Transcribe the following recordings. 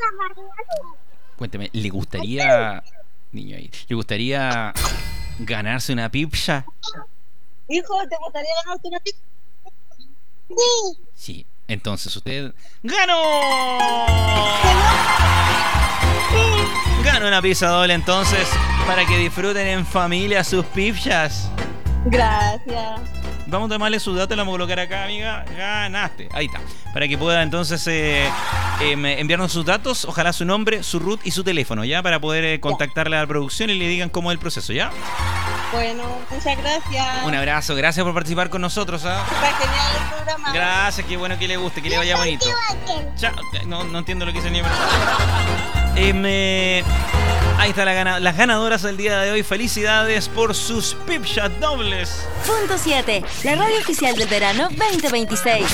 Cuénteme, ¿le gustaría, niño ahí, le gustaría ganarse una pizza? Hijo, ¿te gustaría ganarte una pizza? Sí. Sí, entonces usted ganó. Ganó una pizza doble entonces para que disfruten en familia sus pizzas. Gracias. Vamos a tomarle sus datos, la vamos a colocar acá, amiga. Ganaste. Ahí está. Para que pueda entonces enviarnos sus datos, ojalá su nombre, su root y su teléfono, ¿ya? Para poder contactarle a la producción y le digan cómo es el proceso, ¿ya? Bueno, muchas gracias. Un abrazo, gracias por participar con nosotros, ¿ah? Está genial el programa. Gracias, qué bueno que le guste, que le vaya bonito. Chao. No entiendo lo que dice ni ahí está las ganadoras del día de hoy. Felicidades por sus pipchas dobles. Punto 7, la radio oficial del verano 2026.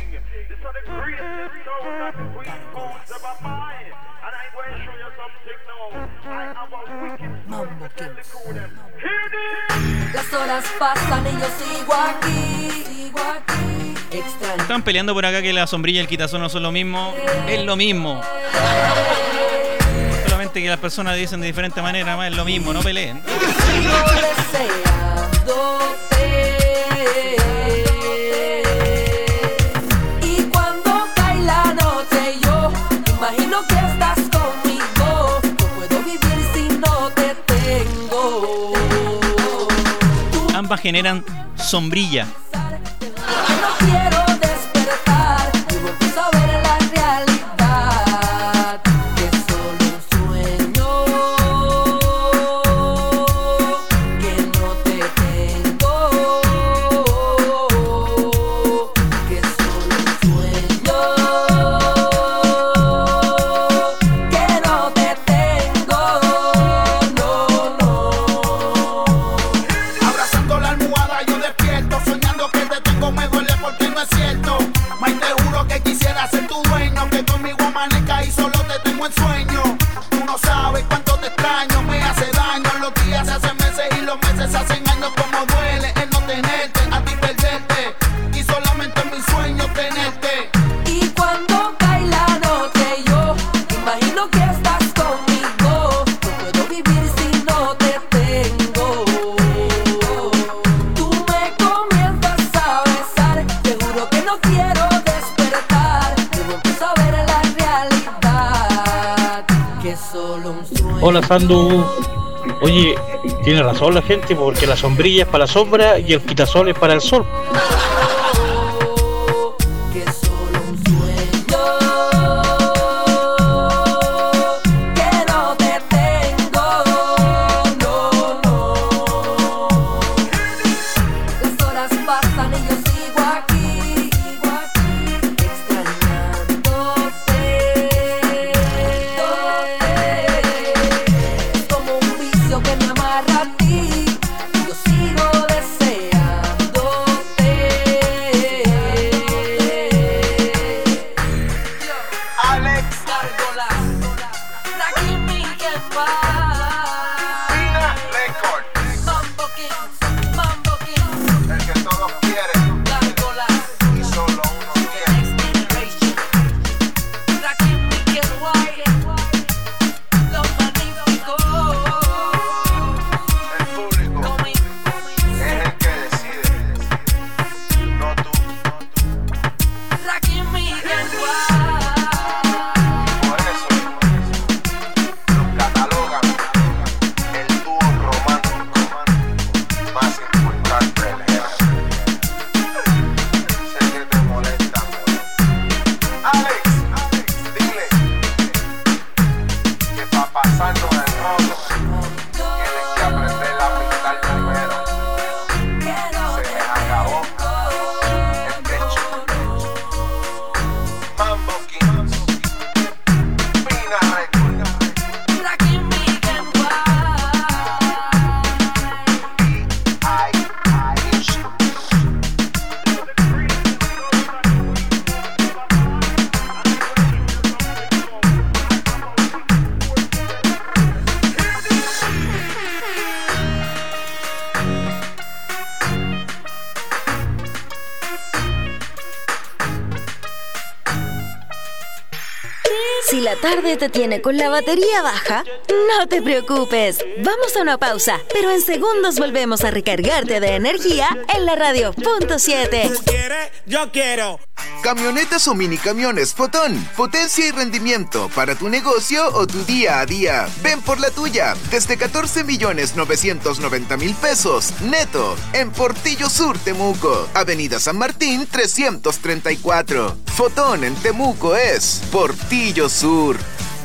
Las horas pasan y yo sigo aquí. Extraño. Están peleando por acá que la sombrilla y el quitasol no son lo mismo. Es lo mismo. Solamente que las personas dicen de diferente manera, más es lo mismo, no peleen. Sigo deseándote. Y cuando cae la noche yo imagino que estás conmigo. No puedo vivir si no te tengo. Ambas generan sombrilla. No quiero despertar y vuelvo a ver la realidad, que es solo un sueño, que no te tengo, que es solo un sueño, que no te tengo, no. Abrazando la almohada yo despierto, soñando que te tengo, me duele porque no es cierto. May, te juro que quisiera ser tu dueño, que conmigo amanezca y solo te tengo en sueño. Tú no sabes cuánto te extraño, me hace daño. Los días se hacen meses y los meses se hacen años. Como duele el no tenerte, a ti perderte, y solamente en mis sueños tenerte. Y cuando cae la noche yo imagino que estás conmigo. No puedo vivir si no te tengo. Tú me comienzas a besar, te juro que no quiero despertar. Luego empiezo a ver la realidad, que es solo un sueño. Hola Sandu, oye, tiene razón la gente porque la sombrilla es para la sombra y el quitasol es para el sol. Que es solo un sueño, que no te tengo, no. Las horas pasan y yo sigo aquí, extrañándote. Es como un vicio que me amarra a ti, yo sigo deseándote. tarde te tiene con la batería baja? No te preocupes. Vamos a una pausa, pero en segundos volvemos a recargarte de energía en la radio punto 7. ¿Tú quieres? Yo quiero. Camionetas o mini camiones Fotón. Potencia y rendimiento para tu negocio o tu día a día. Ven por la tuya desde 14.990.000 pesos neto en Portillo Sur, Temuco. Avenida San Martín 334. Fotón en Temuco es Portillo Sur.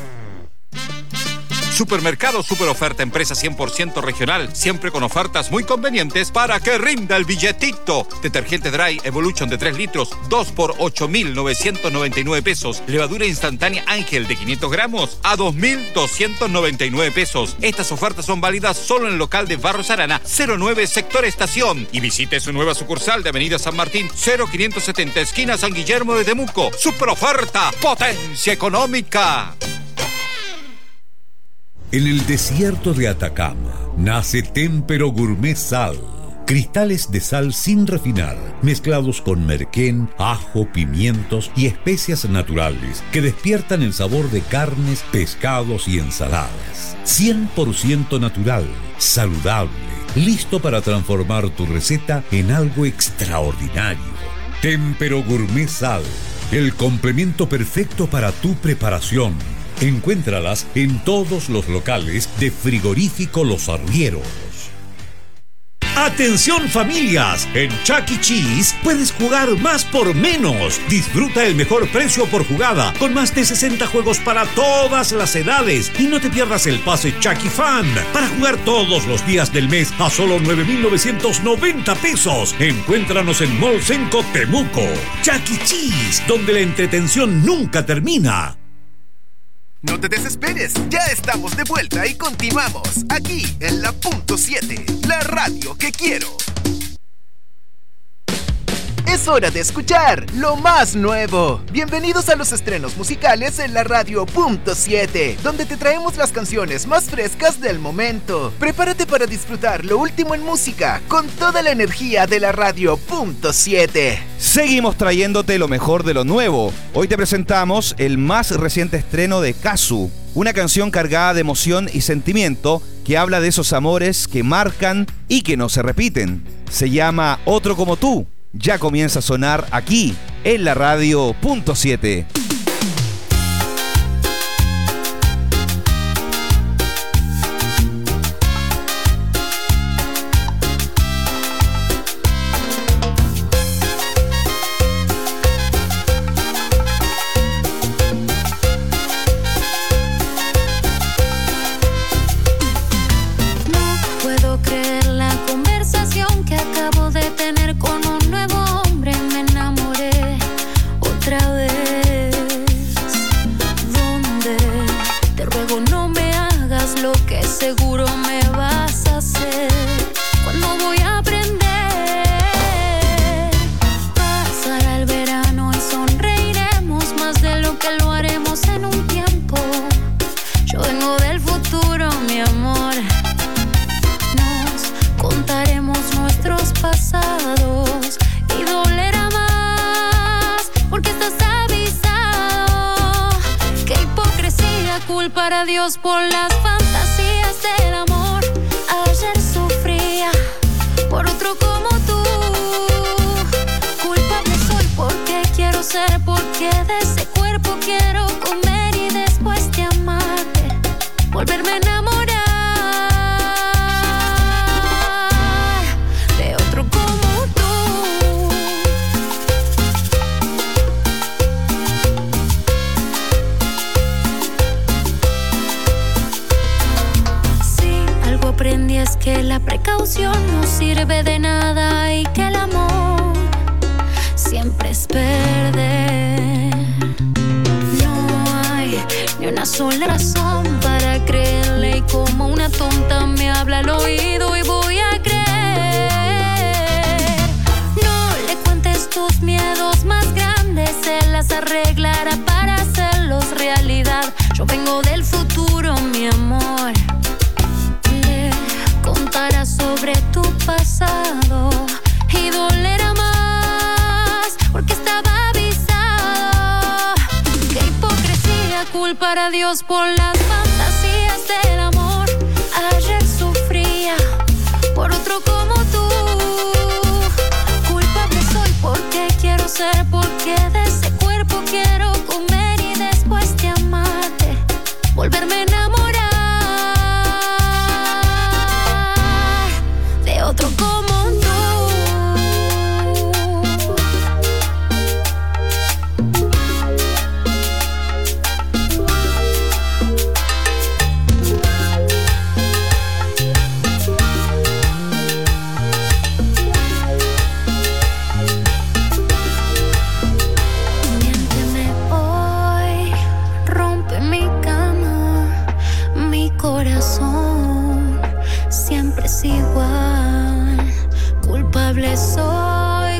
Supermercado Super Oferta, empresa 100% regional, siempre con ofertas muy convenientes para que rinda el billetito. Detergente Dry Evolution de 3 litros, 2 por 8.999 pesos. Levadura instantánea Ángel de 500 gramos a 2.299 pesos. Estas ofertas son válidas solo en el local de Barros Arana, 09 Sector Estación. Y visite su nueva sucursal de Avenida San Martín, 0570 esquina San Guillermo de Temuco. Super Oferta, potencia económica. En el desierto de Atacama nace Témpero Gourmet Sal. Cristales de sal sin refinar, mezclados con merquén, ajo, pimientos y especias naturales que despiertan el sabor de carnes, pescados y ensaladas. 100% natural, saludable, listo para transformar tu receta en algo extraordinario. Témpero Gourmet Sal, el complemento perfecto para tu preparación. Encuéntralas en todos los locales de Frigorífico Los Arrieros. ¡Atención familias! En Chuck E. Cheese puedes jugar más por menos. Disfruta el mejor precio por jugada, con más de 60 juegos para todas las edades. Y no te pierdas el pase Chuck E. Fan, para jugar todos los días del mes a solo 9.990 pesos. Encuéntranos en Mall Senco Temuco. Chuck E. Cheese, donde la entretención nunca termina. No te desesperes, ya estamos de vuelta y continuamos aquí en la punto 7, la radio que quiero. Es hora de escuchar lo más nuevo. Bienvenidos a los estrenos musicales en la radio punto 7, donde te traemos las canciones más frescas del momento. Prepárate para disfrutar lo último en música con toda la energía de la radio punto 7. Seguimos trayéndote lo mejor de lo nuevo. Hoy te presentamos el más reciente estreno de Kazu, una canción cargada de emoción y sentimiento que habla de esos amores que marcan y que no se repiten. Se llama Otro Como Tú. Ya comienza a sonar aquí en la radio punto 7. Para Dios por las fantasías del amor. Ayer sufría por otro como tú. Culpable soy porque quiero ser, porque de ese cuerpo quiero comer y después de amarte volverme a enamorar de otro como tú. Aprendí es que la precaución no sirve de nada y que el amor siempre es perder. No hay ni una sola razón para creerle y como una tonta me habla al oído y voy a creer. No le cuentes tus miedos más grandes, él las arreglará para hacerlos realidad. Yo vengo del futuro, mi amor. Contará sobre tu pasado y dolerá más porque estaba avisado. Qué hipocresía, culpa para Dios por las fantasías del amor. Ayer sufría por otro como tú. Culpable soy porque quiero ser, porque de ese cuerpo quiero comer y después de amarte volverme a enamorar de otro como tú. Corazón siempre es igual. Culpable soy,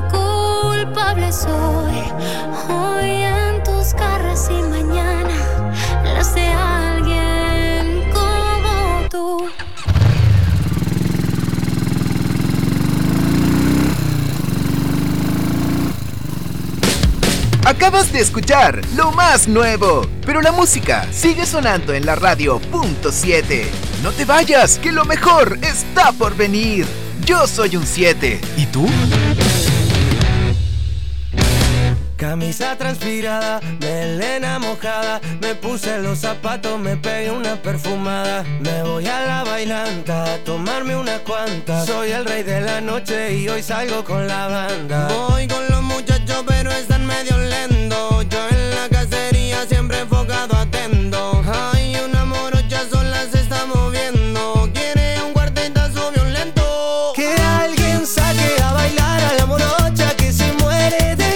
hoy en tus garras y mañana las de alguien como tú. Acabas de escuchar lo más nuevo, pero la música sigue sonando en la radio .7. No te vayas, que lo mejor está por venir. Yo soy un 7. ¿Y tú? Camisa transpirada, melena mojada, me puse los zapatos, me pegué una perfumada. Me voy a la bailanta a tomarme unas cuantas. Soy el rey de la noche y hoy salgo con la banda. Voy con los muchachos pero están medio lentos. Yo en la cacería siempre enfocado atento. Ay, una morocha sola se está moviendo. Quiere un cuartetazo violento. Que alguien saque a bailar a la morocha que se muere de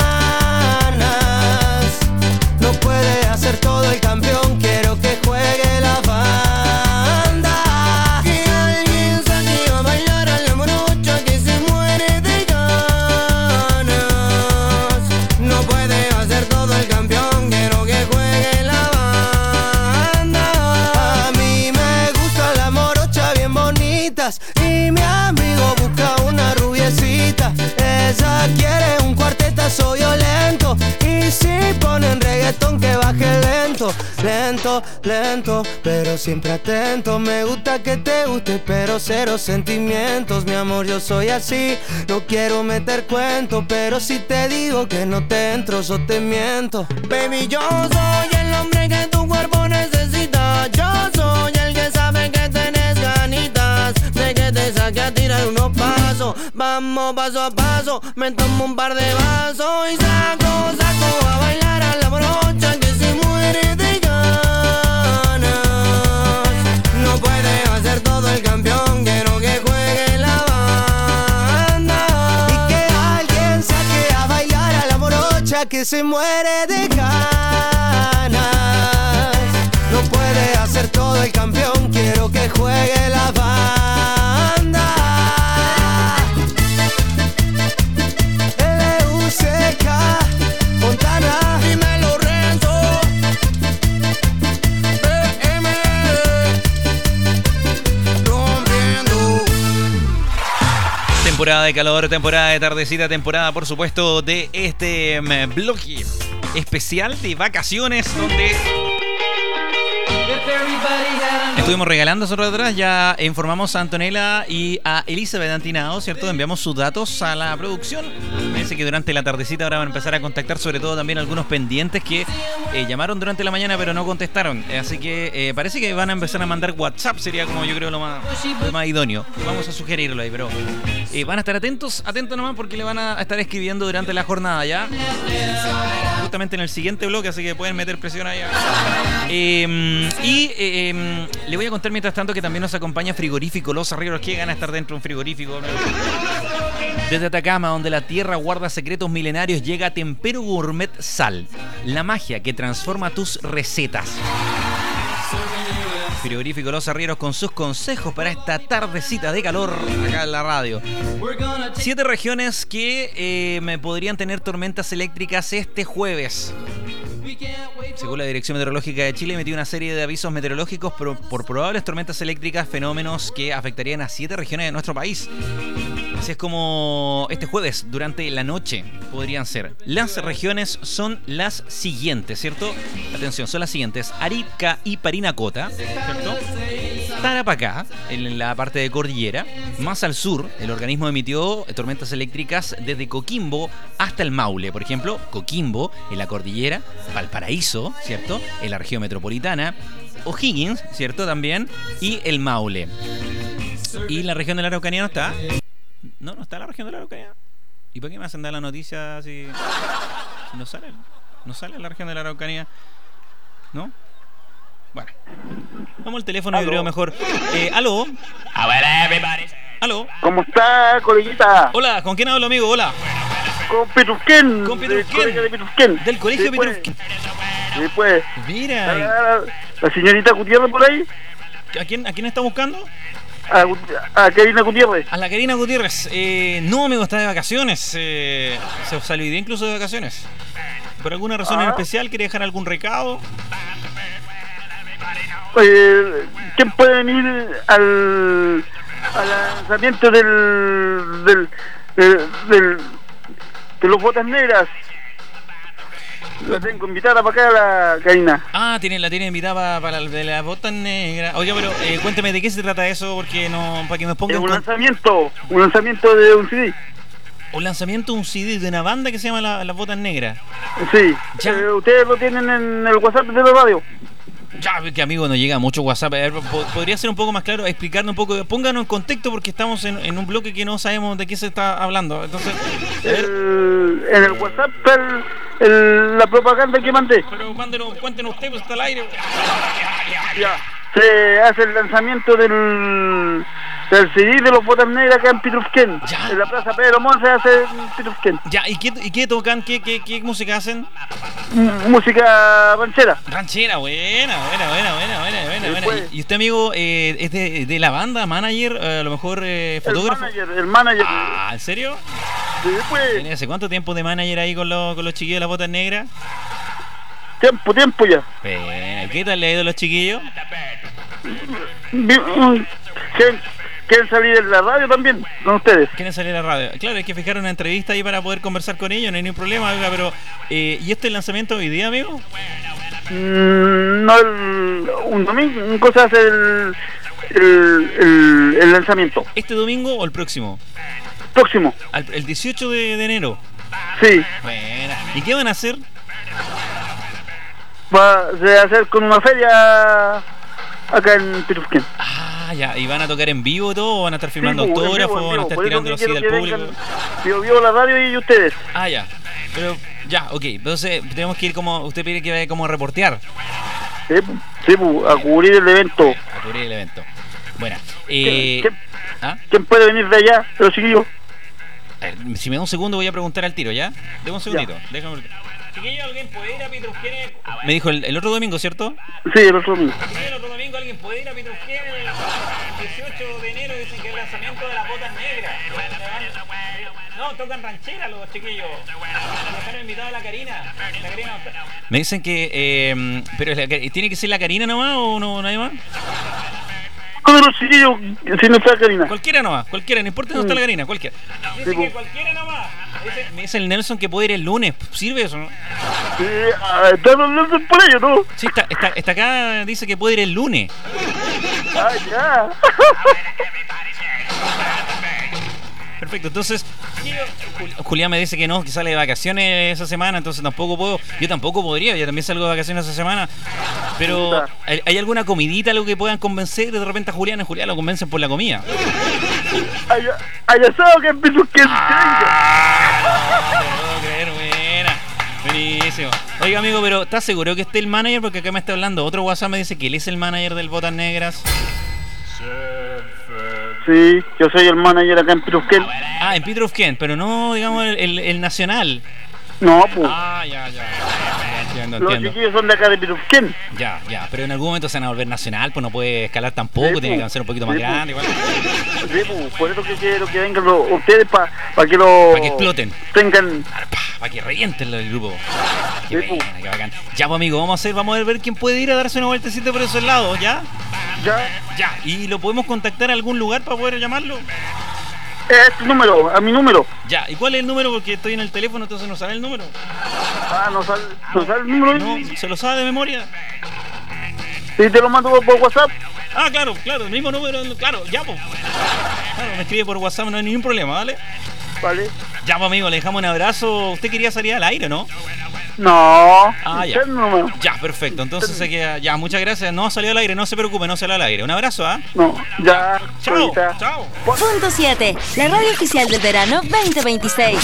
todo el campeón, quiero que juegue la banda. Que alguien saque a bailar a la morocha que se muere de ganas. No puede hacer todo el campeón, quiero que juegue la banda. A mí me gusta la morocha bien bonitas y mi amigo busca una rubiecita. Ella quiere un cuartetazo violento y si ponen reggaetón que baje lento, lento, lento, pero siempre atento. Me gusta que te guste, pero cero sentimientos. Mi amor, yo soy así, no quiero meter cuento, pero si te digo que no te entro, yo te miento. Baby, yo soy el hombre que tu cuerpo necesita. Yo soy el que sabe que tenés ganitas de que te saque a tirar unos pasos. Vamos paso a paso, me tomo un par de vasos y saco a bailar a la morocha que se muere de ganas. No puede hacer todo el campeón, quiero que juegue la banda. Y que alguien saque a bailar a la morocha que se muere de ganas. No puede hacer todo el campeón, quiero que juegue la banda. LUCK Fontana, dímelo Renzo. PM rompiendo. Temporada de calor, temporada de tardecita, temporada por supuesto de este bloque especial de vacaciones donde estuvimos regalando nosotros atrás. Ya informamos a Antonella y a Elizabeth Antinado, ¿cierto? Enviamos sus datos a la producción. Me dice que durante la tardecita ahora van a empezar a contactar, sobre todo también algunos pendientes que llamaron durante la mañana pero no contestaron. Así que parece que van a empezar a mandar WhatsApp, sería como yo creo lo más idóneo. Vamos a sugerirlo ahí, pero van a estar atentos nomás porque le van a estar escribiendo durante la jornada ya. Justamente en el siguiente bloque, así que pueden meter presión ahí. Le voy a contar mientras tanto que también nos acompaña Frigorífico Los Arrieros. Qué gana estar dentro de un frigorífico, ¿no? Desde Atacama, donde la tierra guarda secretos milenarios, llega Tempero Gourmet Sal, la magia que transforma tus recetas. Frigorífico Los Arrieros con sus consejos para esta tardecita de calor acá en la radio. 7 regiones que me podrían tener tormentas eléctricas este jueves. Según la Dirección Meteorológica de Chile, emitió una serie de avisos meteorológicos por probables tormentas eléctricas, fenómenos que afectarían a 7 regiones de nuestro país. Así es como este jueves, durante la noche, podrían ser. Las regiones son las siguientes, ¿cierto? Atención, son las siguientes. Arica y Parinacota, ¿cierto? Tarapacá, en la parte de cordillera. Más al sur, el organismo emitió tormentas eléctricas desde Coquimbo hasta el Maule. Por ejemplo, Coquimbo, en la cordillera. Valparaíso, ¿cierto? En la región metropolitana. O'Higgins, ¿cierto? También. Y el Maule. Y la región de la Araucanía no está. No está la región de la Araucanía. ¿Y por qué me hacen dar la noticia si no sale? No sale la región de la Araucanía. ¿No? Bueno. Vamos al teléfono y creo mejor. ¿Aló? ¿Aló? ¿Cómo está, coleguita? Hola, ¿con quién hablo, amigo? Hola. Con Petrusquén. Con Petrusquén. Del colegio de Petrusquén. Después. Mira. La señorita Gutiérrez por ahí. ¿A quién está buscando? A Karina Gutiérrez. A la Karina Gutiérrez. No, amigo, está de vacaciones. Se salió hoy día incluso de vacaciones. ¿Por alguna razón en especial? ¿Quiere dejar algún recado? ¿Quién puede venir al lanzamiento de los botas negras? La tengo invitada para acá, la Karina. Ah, la tiene invitada para de la bota negra. Oiga, pero cuénteme de qué se trata eso, porque no, para que me pongan. Un lanzamiento de un CD. Un lanzamiento de un CD de una banda que se llama Las Botas Negras. Sí. Ustedes lo tienen en el WhatsApp de la radio. Ya, que amigo, no llega mucho WhatsApp. A ver, podría ser un poco más claro, explicarnos un poco, pónganos en contexto porque estamos en un bloque que no sabemos de qué se está hablando. Entonces, en el WhatsApp está la propaganda que mandé. Pero cuéntenos usted, pues está al aire. Ya. Se hace el lanzamiento del CD de los Botas Negras acá en Petrusquén. En la Plaza Pedro Montt se hace en Petrusquén. Ya, ¿y qué tocan? ¿Qué música hacen? Música ranchera. Ranchera, buena. ¿Y usted, amigo, es de la banda, manager, a lo mejor fotógrafo? El manager. Ah, ¿en serio? Sí, pues. ¿Hace cuánto tiempo de manager ahí con los chiquillos de las Botas Negras? Tiempo ya. ¿Qué tal le ha ido a los chiquillos? ¿Quieren salir en la radio también con ustedes? ¿Quieren salir en la radio? Claro, hay que fijar una entrevista ahí para poder conversar con ellos, no hay ningún problema, oiga, pero ¿y este lanzamiento hoy día, amigo? No, un domingo, un cosa hace el lanzamiento. ¿Este domingo o el próximo? Próximo. El 18 de enero. Sí. Bueno. ¿Y qué van a hacer? Va a hacer con una feria acá en Petrusquén. Ah, ya. ¿Y van a tocar en vivo todo? ¿O van a estar filmando autógrafos? ¿Van a estar tirándolo así del público? Yo la radio y ustedes. Ah, ya. Pero, ya, ok. Entonces, tenemos que ir como... Usted pide que vaya como a reportear. Sí, a cubrir el evento. A cubrir el evento. Bueno. ¿Quién puede venir de allá, de los chiquillos? Si me da un segundo voy a preguntar al tiro, ¿ya? Deme un segundito. Déjame... Chiquillo, ¿alguien puede ir a Petrusquén? Me dijo el otro domingo, ¿cierto? Sí, el otro domingo. El otro domingo alguien puede ir a Petrusquén el 18 de enero, dicen que es el lanzamiento de las Botas Negras. No, tocan ranchera los chiquillos. Nos han invitado a la Karina. Me dicen que... pero ¿tiene que ser la Karina nomás o no hay más? Todos los chiquillos, si no está Karina. Cualquiera nomás, no importa si no está la Karina, cualquiera. Dice que cualquiera nomás. Me dice el Nelson que puede ir el lunes. ¿Sirve eso, no? Sí, están los Nelson por ello, ¿no? Sí, está acá, dice que puede ir el lunes. Ah, ya. Perfecto, entonces Julián me dice que no, que sale de vacaciones esa semana, entonces tampoco puedo. Yo tampoco podría, yo también salgo de vacaciones esa semana. Pero ¿hay alguna comidita, algo que puedan convencer de repente a Julián? A Julián lo convencen por la comida. Hay asado que empiezo que buenísimo. Oiga, amigo, pero ¿estás seguro que esté el manager? Porque acá me está hablando otro WhatsApp, me dice que él es el manager del Botas Negras. Sí, yo soy el manager acá en Petrusquén. Ah, en Petrusquén, pero no, digamos, el nacional. No, pues. Ah, ya. Entiendo. Los chiquillos son de acá de Petrusquén. Ya, pero en algún momento se van a volver nacional, pues no puede escalar tampoco, tiene que ser un poquito más grande. Igual. Sí, pues, por eso que quiero que vengan ustedes para que exploten. Tengan... Para que revienten el grupo. Qué bacán. Ya, pues, amigo, vamos a ver quién puede ir a darse una vueltecita por esos lados, ¿ya? Ya. ¿Y lo podemos contactar a algún lugar para poder llamarlo? Este número, a mi número. Ya, ¿y cuál es el número? Porque estoy en el teléfono, entonces no sale el número. Ah, no sale el número. No, ¿se lo sabe de memoria? Sí, te lo mando por WhatsApp. Ah, claro, el mismo número, claro, ya, pues. Claro, me escribe por WhatsApp, no hay ningún problema, ¿vale? Vale. Ya, pues, amigo, le dejamos un abrazo. Usted quería salir al aire, ¿no? No. Ah, ya. Ya, perfecto. Entonces se queda. Ya, muchas gracias. No salió al aire, no se preocupe, no salió al aire. Un abrazo, ¿ah? No, ya. Chao. Chao. Punto 7, la radio oficial del verano 2026.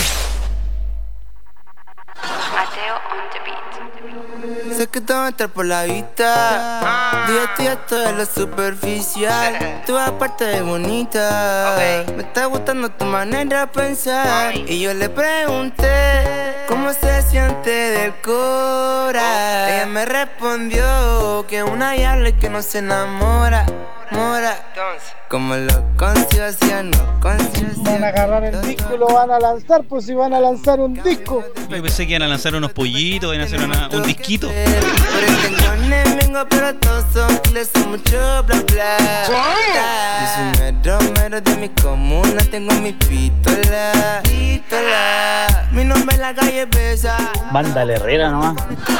Sé que te va a entrar por la vista. Día esto es lo superficial. Tú aparte de bonita. Me está gustando tu manera de pensar. Y yo le pregunté cómo se siente del cora. Ella me respondió que una diabla y que no se enamora. Como lo conciencia, no conciencia. Van a agarrar el disco y lo van a lanzar, pues si van a lanzar un disco. Yo pensé que iban a lanzar unos pollitos, iban a hacer un disquito. Por el tengo enemigo, pero todos son kiles, son mucho bla bla. Yo soy mero de mi comuna, tengo mi pistola. Mi nombre en la calle pesa. Mándale Herrera nomás.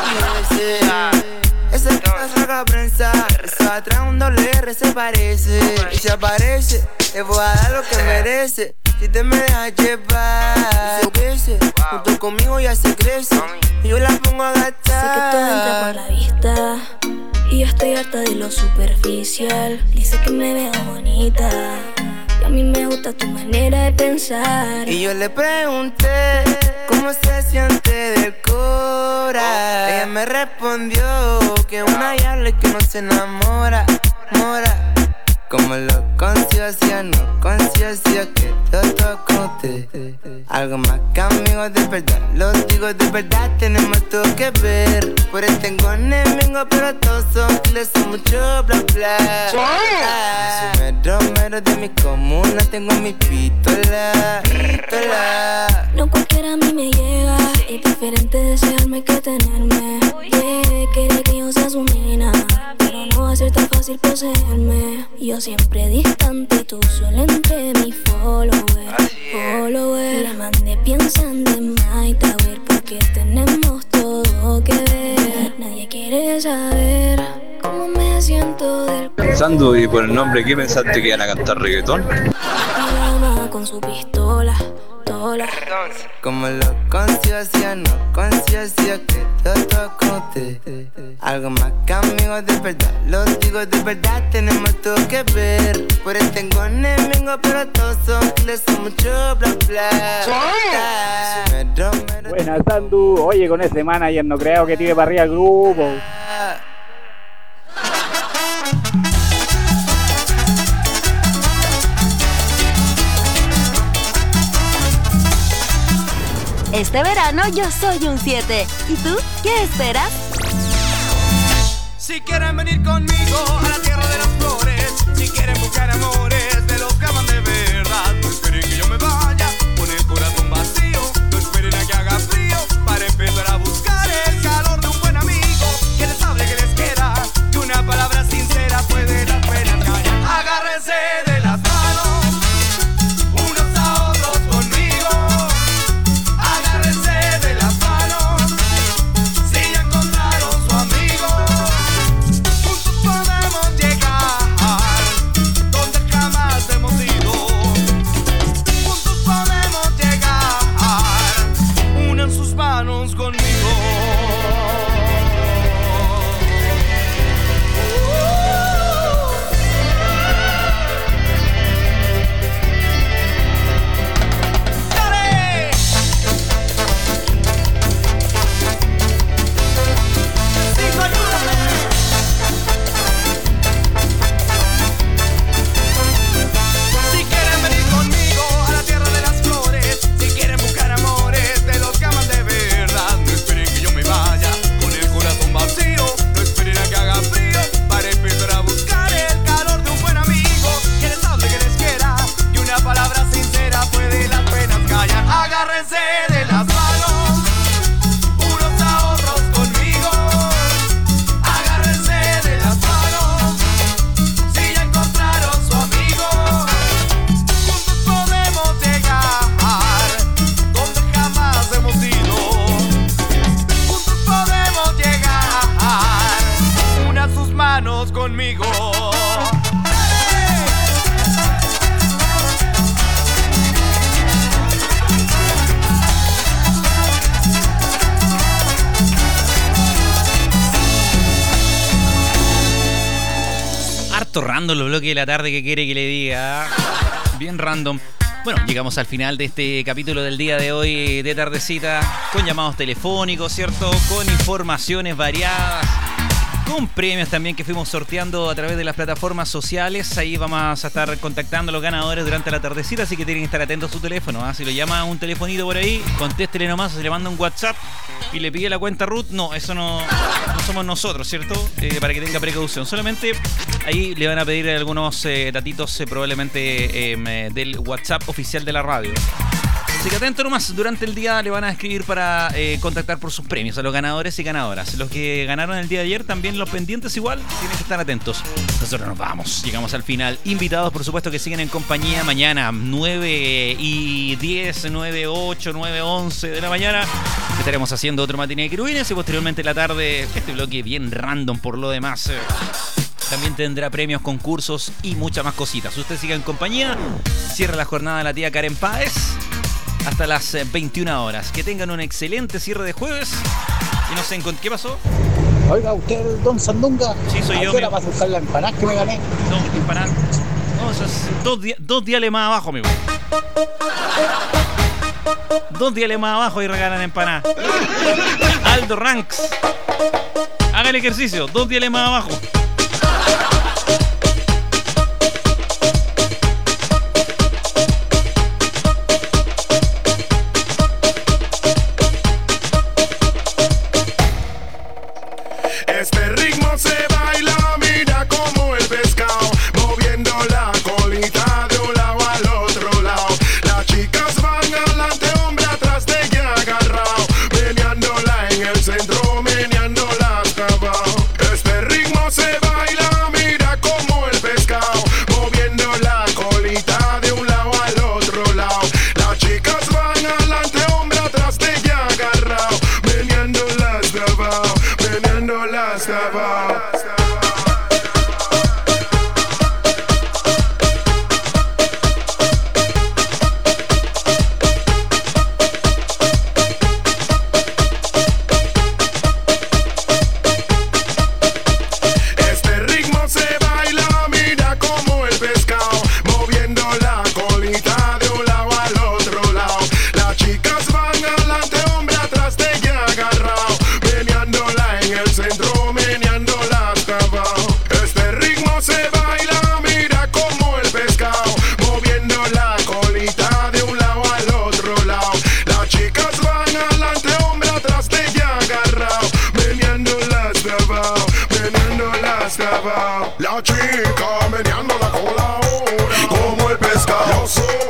Esa que saca prensa, esa atrás un doble R se parece. Y si aparece, te voy a dar lo que merece. Si te me dejas llevar, se crece. Junto conmigo ya se crece. Y yo la pongo a gastar. Sé que todo entra por la vista. Y yo estoy harta de lo superficial. Dice que me veo bonita. Y a mí me gusta tu manera de pensar. Y yo le pregunté cómo se siente del cora. Ella me respondió que una diabla y que no se enamora. Como lo conciencia, no conciencia, que todo con usted. Algo más que amigos de verdad, los digo de verdad, tenemos todo que ver. Por eso tengo enemigos, pero todos son kiles, son mucho bla bla. Soy mero de mi comuna, tengo mi pistola. No cualquiera a mí me llega. Es diferente desearme que tenerme. Quiere que yo sea su nena, pero no va a ser tan fácil poseerme. Yo siempre distante y tú solo entre mi follower. Le mandé pensando en Maite a ver porque tenemos todo que ver. Nadie quiere saber cómo me siento del Pensando y por el nombre, ¿qué pensaste que iban a cantar reggaetón? con su pistola. Como lo conciencia, no conciencia, que todo con usted. Algo más que amigos de verdad, los digo de verdad, tenemos todo que ver. Por eso tengo enemigos, pero todos son kiles, son mucho bla bla. Buenas, Sandu. Oye, con ese manager no creo que tire para arriba el grupo. Este verano yo soy un 7. ¿Y tú? ¿Qué esperas? Si quieren venir conmigo a la tierra de las flores, si quieren buscar amores de los que aman de verdad, no esperen que yo me vaya con el corazón vacío, no esperen a que haga frío para empezar a buscar el calor de un buen amigo que les hable, que les quiera, que una palabra sincera puede las penas callar. Agárrense de las manos unos a otros conmigo. Agárrense de las manos si ya encontraron su amigo. Juntos podemos llegar donde el vámonos conmigo. Harto random los bloques de la tarde que quiere que le diga. Bien random. Bueno, llegamos al final de este capítulo del día de hoy de Tardecita, con llamados telefónicos, ¿cierto? Con informaciones variadas, con premios también que fuimos sorteando a través de las plataformas sociales. Ahí vamos a estar contactando a los ganadores durante la tardecita, así que tienen que estar atentos a su teléfono, ¿eh? Si lo llama un telefonito por ahí, contéstele nomás, o se le manda un WhatsApp y le pide la cuenta root. No, eso no somos nosotros, ¿cierto? Para que tenga precaución. Solamente ahí le van a pedir algunos datitos probablemente del WhatsApp oficial de la radio. Así que atento nomás, durante el día le van a escribir para contactar por sus premios a los ganadores y ganadoras. Los que ganaron el día de ayer, también los pendientes igual, tienen que estar atentos. Nosotros nos vamos, llegamos al final. Invitados, por supuesto, que siguen en compañía mañana, 9:10, 9:08, 9:11 de la mañana. Estaremos haciendo otro matiné de querubines y posteriormente en la tarde, este bloque bien random por lo demás. También tendrá premios, concursos y muchas más cositas. Usted siga en compañía, cierra la jornada de la tía Karen Páez hasta las 21 horas. Que tengan un excelente cierre de jueves. Y no sé, ¿qué pasó? Oiga, ¿usted es Don Sandunga? Sí, soy yo. ¿A qué hora vas a buscar la empanada que me gané? No, empanada. No, eso es dos diales más abajo, amigo. 2 diales más abajo y regalan empanada. Aldo Ranks. Haga el ejercicio, 2 diales más abajo. Este ritmo se baila, mira como el pescado, moviendo la colita de un lado al otro lado. Las chicas van adelante, hombre atrás de ella agarrado, meneándola en el centro, meneándola hasta abajo. Este ritmo se baila, mira como el pescado, moviendo la colita de un lado al otro lado. Las chicas van adelante, hombre atrás de ella agarrado, meneándola hasta abajo, meneándola hasta abajo. Este ritmo se baila, mira como el pescado, moviendo la colita de un lado al otro lado. Las chicas van adelante, hombre atrás de ella agarrado, meneándola en el centro, meneándola hasta abajo. Este ritmo se baila, mira como el pescado, moviendo la colita de un lado al otro lado. Las chicas van adelante, hombre atrás de ella agarrado, meneándola hasta abajo, meneándola hasta abajo. La chica meneando la cola ahora, como el pescado.